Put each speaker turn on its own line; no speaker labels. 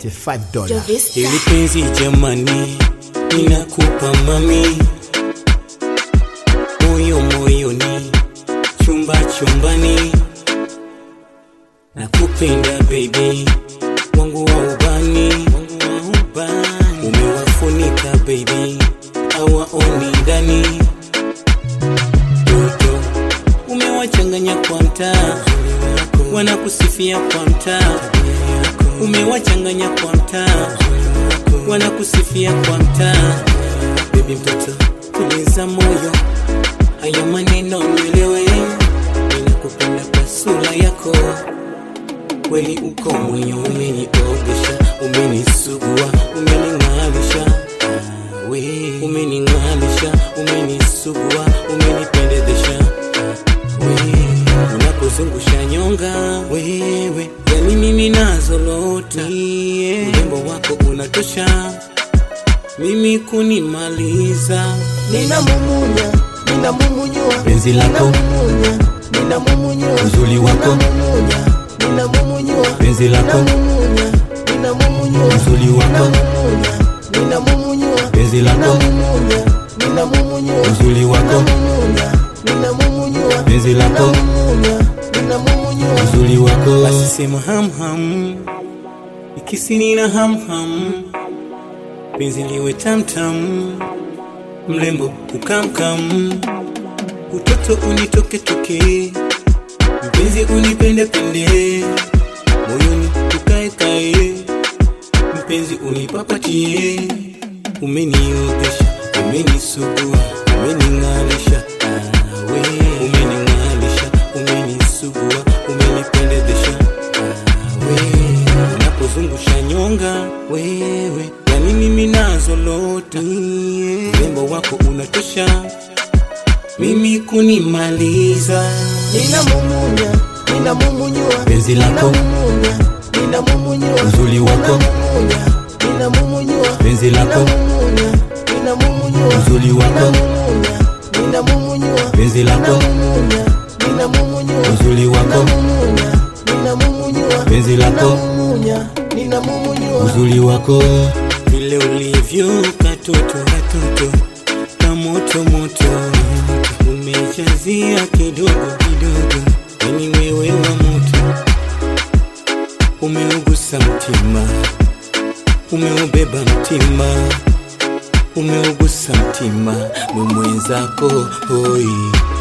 $45.
Ili penzi jamani ninakupa mami, moyo moyoni, chumba chumbani, nakupenda baby wangu wa ubani, umewafunika baby hawaoni ndani, toto umewachanganya kwa mtaa, wanakusifia kwa mtaa, umewachanganya kwa mtaa, wanakusifia kwa mtaa. Baby mtoto tuliza moyo, haya maneno nielewe, ninakupenda kwa sura yako, kweli uko moyo, umeniogesha, umenisugua, umeningalisha, umeningalisha, umenisugua, umenipendezesha, unapozungusha nyonga wewe, yani mimi nazolota, urembo wako unatosha mimi kunimaliza.
Ninamumunya, ninamumunyua
penzi lako,
ninamumunyua
uzuri wako,
ninamumunyua
penzi lako,
ninamumunyua
uzuri wako,
ninamumunyua
penzi lako,
ninamumunyua
uzuri wako,
ninamumunyua
penzi lako,
ninamumunyua
uzuri wako. Basi sema ham ham, ikisini na ham ham, penzi liwe tam tam, mlembo ukamkam, utoto unitoke toke, mpenzi unipende pende, moyoni ukae kae, mpenzi unipapatie, umeniogesha, umenisugua, umeningalisha, umeningalisha, umenisugua, umenipendezesha, unapozungusha nyonga wewe, yani mimi nazolota, urembo wako unatosha mimi kunimaliza.
Ninamumunya, ninamumunyua
penzi lako,
ninamumunyua
uzuri wako,
ninamumunyua
penzi lako,
ninamumunyua
uzuri wako,
ninamumunyua
penzi lako,
ninamumunyua
uzuri wako,
ninamumunyua
penzi lako,
ninamumunyua
uzuri wako, vile ulivyo katoto katoto na moto moto, umejazia kidogo kidogo, yani wewe wa moto, umeugusa mtima, umeubeba mtima, umeugusa mtima, mwenzako hoi.